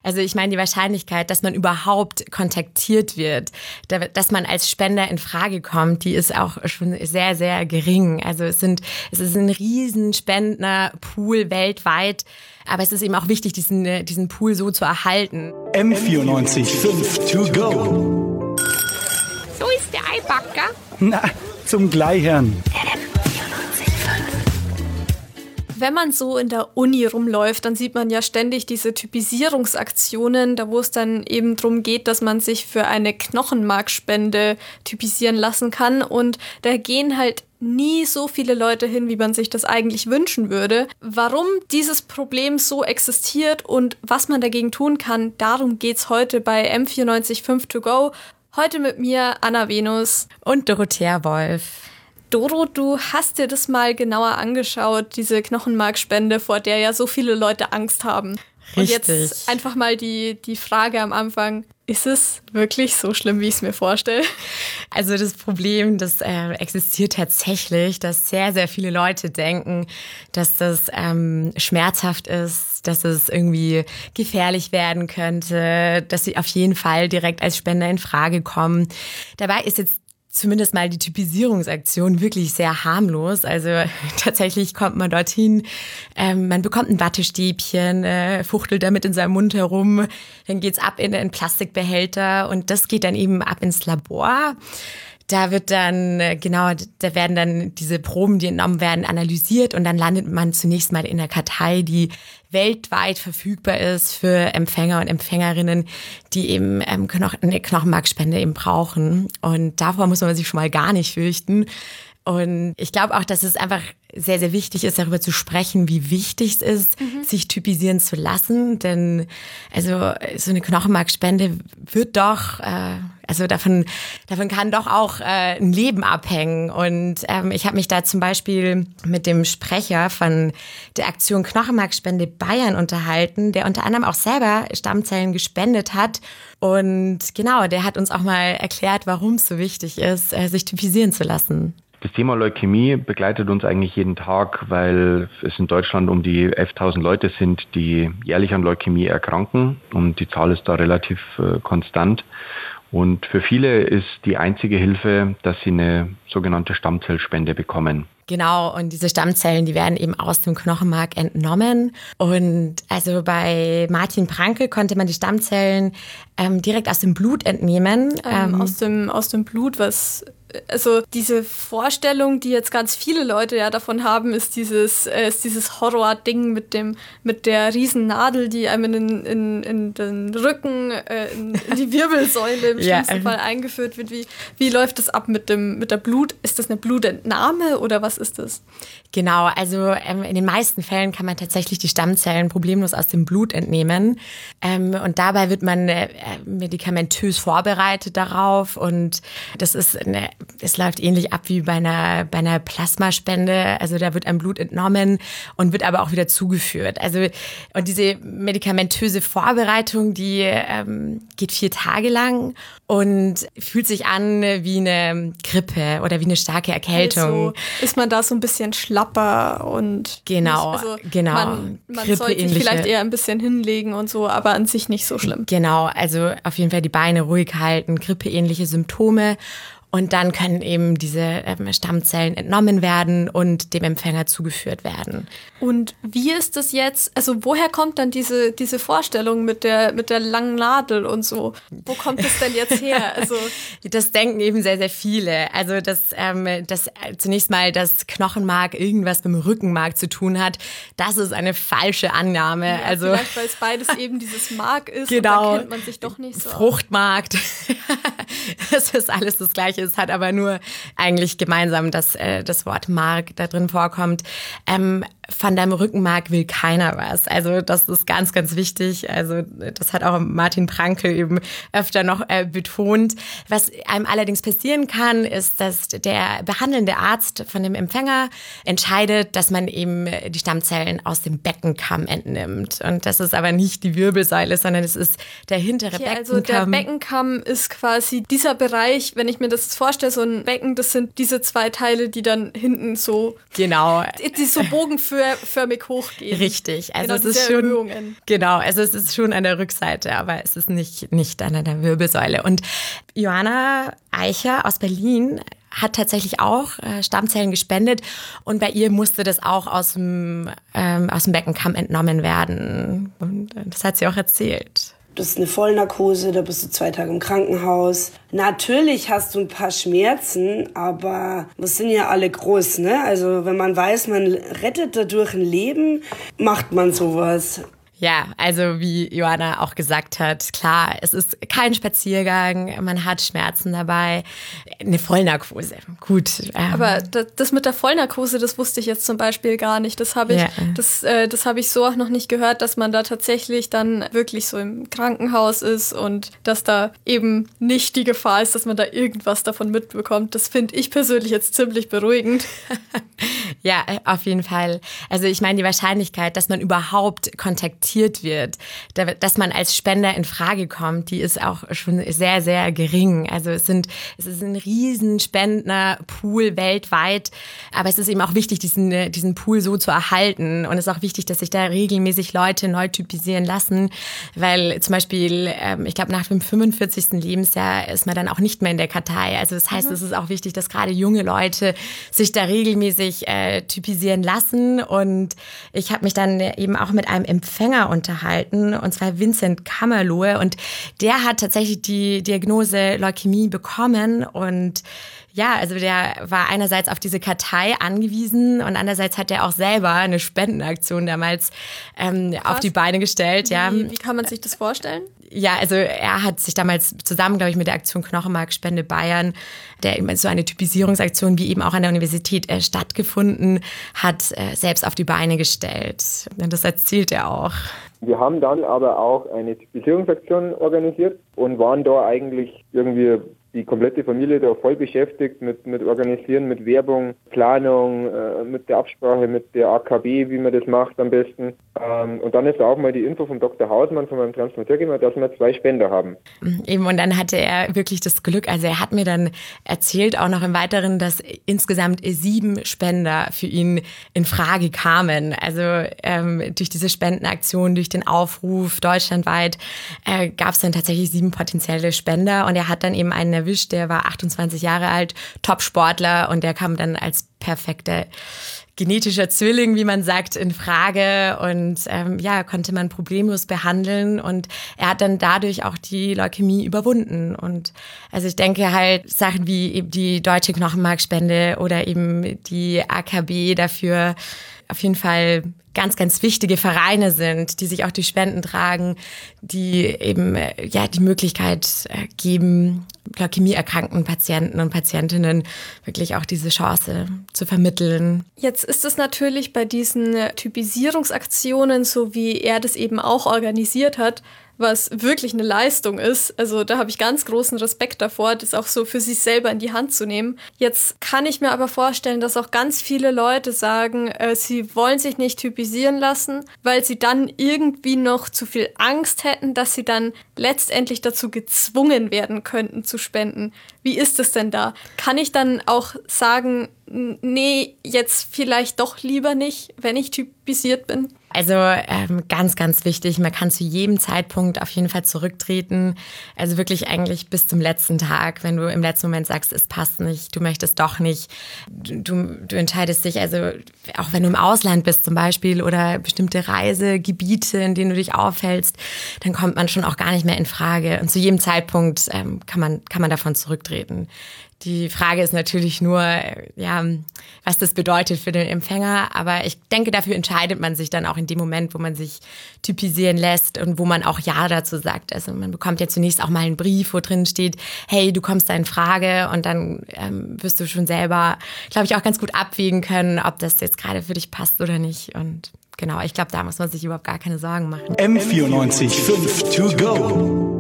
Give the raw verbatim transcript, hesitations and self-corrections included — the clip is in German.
Also ich meine, die Wahrscheinlichkeit, dass man überhaupt kontaktiert wird, dass man als Spender in Frage kommt, die ist auch schon sehr, sehr gering. Also es sind, es ist ein riesen Spendnerpool weltweit. Aber es ist eben auch wichtig, diesen, diesen Pool so zu erhalten. M vierundneunzig fünf to go. So ist der Eibacker. Na, zum Gleichern. Wenn man so in der Uni rumläuft, dann sieht man ja ständig diese Typisierungsaktionen, da wo es dann eben darum geht, dass man sich für eine Knochenmarkspende typisieren lassen kann. Und da gehen halt nie so viele Leute hin, wie man sich das eigentlich wünschen würde. Warum dieses Problem so existiert und was man dagegen tun kann, darum geht's heute bei M vierundneunzig fünf to go. Heute mit mir Anna Venus und Dorothea Wolf. Doro, du hast dir das mal genauer angeschaut, diese Knochenmarkspende, vor der ja so viele Leute Angst haben. Und Richtig. Jetzt einfach mal die, die Frage am Anfang, ist es wirklich so schlimm, wie ich es mir vorstelle? Also das Problem, das äh, existiert tatsächlich, dass sehr, sehr viele Leute denken, dass das ähm, schmerzhaft ist, dass es irgendwie gefährlich werden könnte, dass sie auf jeden Fall direkt als Spender in Frage kommen. Dabei ist jetzt zumindest mal die Typisierungsaktion wirklich sehr harmlos. Also tatsächlich kommt man dorthin, ähm, man bekommt ein Wattestäbchen, äh, fuchtelt damit in seinem Mund herum, dann geht's ab in einen Plastikbehälter und das geht dann eben ab ins Labor. Da wird dann, genau, da werden dann diese Proben, die entnommen werden, analysiert und dann landet man zunächst mal in der Kartei, die weltweit verfügbar ist für Empfänger und Empfängerinnen, die eben ähm, eine Knochenmarkspende eben brauchen. Und davor muss man sich schon mal gar nicht fürchten. Und ich glaube auch, dass es einfach sehr, sehr wichtig ist, darüber zu sprechen, wie wichtig es ist, mhm. sich typisieren zu lassen. Denn also so eine Knochenmarkspende wird doch, äh, also davon, davon kann doch auch äh, ein Leben abhängen. Und ähm, ich habe mich da zum Beispiel mit dem Sprecher von der Aktion Knochenmarkspende Bayern unterhalten, der unter anderem auch selber Stammzellen gespendet hat. Und genau, der hat uns auch mal erklärt, warum es so wichtig ist, äh, sich typisieren zu lassen. Das Thema Leukämie begleitet uns eigentlich jeden Tag, weil es in Deutschland um die elftausend Leute sind, die jährlich an Leukämie erkranken und die Zahl ist da relativ äh, konstant. Und für viele ist die einzige Hilfe, dass sie eine sogenannte Stammzellspende bekommen. Genau, und diese Stammzellen, die werden eben aus dem Knochenmark entnommen. Und also bei Martin Pranke konnte man die Stammzellen ähm, direkt aus dem Blut entnehmen. Ähm, ähm, aus dem, aus dem Blut, was... Also diese Vorstellung, die jetzt ganz viele Leute ja davon haben, ist dieses, äh, ist dieses Horror-Ding mit dem, mit der Riesennadel, die einem in, in, in den Rücken, äh, in, in die Wirbelsäule im schlimmsten ja. Fall eingeführt wird. Wie, wie läuft das ab mit dem, mit der Blut? Ist das eine Blutentnahme oder was ist das? Genau, also ähm, in den meisten Fällen kann man tatsächlich die Stammzellen problemlos aus dem Blut entnehmen. Ähm, und dabei wird man äh, medikamentös vorbereitet darauf und das ist eine Es läuft ähnlich ab wie bei einer, bei einer Plasmaspende. Also da wird ein Blut entnommen und wird aber auch wieder zugeführt. Also und diese medikamentöse Vorbereitung, die ähm, geht vier Tage lang und fühlt sich an wie eine Grippe oder wie eine starke Erkältung. Also ist man da so ein bisschen schlapper und genau, nicht, also genau. Man, man sollte sich vielleicht eher ein bisschen hinlegen und so, aber an sich nicht so schlimm. Genau, also auf jeden Fall die Beine ruhig halten, grippeähnliche Symptome. Und dann können eben diese ähm, Stammzellen entnommen werden und dem Empfänger zugeführt werden. Und wie ist das jetzt, also woher kommt dann diese, diese Vorstellung mit der, mit der langen Nadel und so? Wo kommt das denn jetzt her? Also das denken eben sehr, sehr viele. Also dass, ähm, dass zunächst mal das Knochenmark irgendwas mit dem Rückenmark zu tun hat, das ist eine falsche Annahme. Ja, also vielleicht, weil es beides eben dieses Mark ist genau, und da kennt man sich doch nicht so. Fruchtmark, das ist alles das Gleiche. Es hat aber nur eigentlich gemeinsam, dass äh, das Wort Mark da drin vorkommt. Ähm, von deinem Rückenmark will keiner was. Also das ist ganz, ganz wichtig. Also das hat auch Martin Pranke eben öfter noch äh, betont. Was einem allerdings passieren kann, ist, dass der behandelnde Arzt von dem Empfänger entscheidet, dass man eben die Stammzellen aus dem Beckenkamm entnimmt. Und das ist aber nicht die Wirbelsäule, sondern es ist der hintere okay, Beckenkamm. Also der Beckenkamm ist quasi dieser Bereich, wenn ich mir das vorstelle, so ein Becken, das sind diese zwei Teile, die dann hinten so, genau. die so bogenförmig U-förmig hochgehen. Richtig, also genau, es ist schon Erhöhungen. Genau, also es ist schon an der Rückseite, aber es ist nicht, nicht an der Wirbelsäule. Und Johanna Eicher aus Berlin hat tatsächlich auch äh, Stammzellen gespendet und bei ihr musste das auch aus dem, ähm, aus dem Beckenkamm entnommen werden. Und das hat sie auch erzählt. Das ist eine Vollnarkose, da bist du zwei Tage im Krankenhaus. Natürlich hast du ein paar Schmerzen, aber wir sind ja alle groß, ne? Also wenn man weiß, man rettet dadurch ein Leben, macht man sowas. Ja, also wie Johanna auch gesagt hat, klar, es ist kein Spaziergang, man hat Schmerzen dabei, eine Vollnarkose, gut. Ähm. Aber das mit der Vollnarkose, das wusste ich jetzt zum Beispiel gar nicht. Das habe ich, ja. das, äh, das habe ich so auch noch nicht gehört, dass man da tatsächlich dann wirklich so im Krankenhaus ist und dass da eben nicht die Gefahr ist, dass man da irgendwas davon mitbekommt. Das finde ich persönlich jetzt ziemlich beruhigend. Ja, auf jeden Fall. Also ich meine, die Wahrscheinlichkeit, dass man überhaupt kontaktiert wird, dass man als Spender in Frage kommt, die ist auch schon sehr, sehr gering. Also es sind, es ist ein riesen Spenderpool weltweit, aber es ist eben auch wichtig, diesen, diesen Pool so zu erhalten und es ist auch wichtig, dass sich da regelmäßig Leute neu typisieren lassen, weil zum Beispiel, ich glaube, nach dem fünfundvierzigsten Lebensjahr ist man dann auch nicht mehr in der Kartei. Also das heißt, mhm. es ist auch wichtig, dass gerade junge Leute sich da regelmäßig äh, typisieren lassen und ich habe mich dann eben auch mit einem Empfänger unterhalten, und zwar Vincent Kammerlohe, und der hat tatsächlich die Diagnose Leukämie bekommen und ja, also der war einerseits auf diese Kartei angewiesen und andererseits hat er auch selber eine Spendenaktion damals ähm, auf die Beine gestellt. Wie, ja. wie kann man sich das vorstellen? Ja, also er hat sich damals zusammen, glaube ich, mit der Aktion Knochenmarkspende Bayern, der eben so eine Typisierungsaktion wie eben auch an der Universität äh, stattgefunden hat, äh, selbst auf die Beine gestellt. Und das erzählt er auch. Wir haben dann aber auch eine Typisierungsaktion organisiert und waren da eigentlich irgendwie die komplette Familie da voll beschäftigt mit, mit Organisieren, mit Werbung, Planung, äh, mit der Absprache mit der A K B, wie man das macht am besten. Ähm, und dann ist auch mal die Info vom Doktor Hausmann, von meinem Transporteur gekommen, dass wir zwei Spender haben. Eben, und dann hatte er wirklich das Glück, also er hat mir dann erzählt, auch noch im Weiteren, dass insgesamt sieben Spender für ihn in Frage kamen. Also ähm, durch diese Spendenaktion, durch den Aufruf deutschlandweit äh, gab es dann tatsächlich sieben potenzielle Spender und er hat dann eben einen erwischt, der war achtundzwanzig Jahre alt, Top-Sportler und der kam dann als perfekter genetischer Zwilling, wie man sagt, in Frage und ähm, ja, konnte man problemlos behandeln und er hat dann dadurch auch die Leukämie überwunden und also ich denke halt Sachen wie eben die Deutsche Knochenmarkspende oder eben die A K B dafür auf jeden Fall ganz, ganz wichtige Vereine sind, die sich auch durch Spenden tragen, die eben ja die Möglichkeit geben, leukämieerkrankten Patienten und Patientinnen wirklich auch diese Chance zu vermitteln. Jetzt ist es natürlich bei diesen Typisierungsaktionen, so wie er das eben auch organisiert hat, was wirklich eine Leistung ist. Also da habe ich ganz großen Respekt davor, das auch so für sich selber in die Hand zu nehmen. Jetzt kann ich mir aber vorstellen, dass auch ganz viele Leute sagen, äh, sie wollen sich nicht typisieren lassen, weil sie dann irgendwie noch zu viel Angst hätten, dass sie dann letztendlich dazu gezwungen werden könnten zu spenden. Wie ist es denn da? Kann ich dann auch sagen, nee, jetzt vielleicht doch lieber nicht, wenn ich typisiert bin? Also ähm, ganz, ganz wichtig, man kann zu jedem Zeitpunkt auf jeden Fall zurücktreten. Also wirklich eigentlich bis zum letzten Tag, wenn du im letzten Moment sagst, es passt nicht, du möchtest doch nicht. Du, du entscheidest dich, also auch wenn du im Ausland bist zum Beispiel oder bestimmte Reisegebiete, in denen du dich aufhältst, dann kommt man schon auch gar nicht mehr in Frage. Und zu jedem Zeitpunkt ähm, kann man, kann man davon zurücktreten. Die Frage ist natürlich nur, ja, was das bedeutet für den Empfänger. Aber ich denke, dafür entscheidet man sich dann auch in dem Moment, wo man sich typisieren lässt und wo man auch Ja dazu sagt. Also man bekommt ja zunächst auch mal einen Brief, wo drin steht, hey, du kommst da in Frage. Und dann ähm, wirst du schon selber, glaube ich, auch ganz gut abwägen können, ob das jetzt gerade für dich passt oder nicht. Und genau, ich glaube, da muss man sich überhaupt gar keine Sorgen machen. M vierundneunzig Komma fünf to go.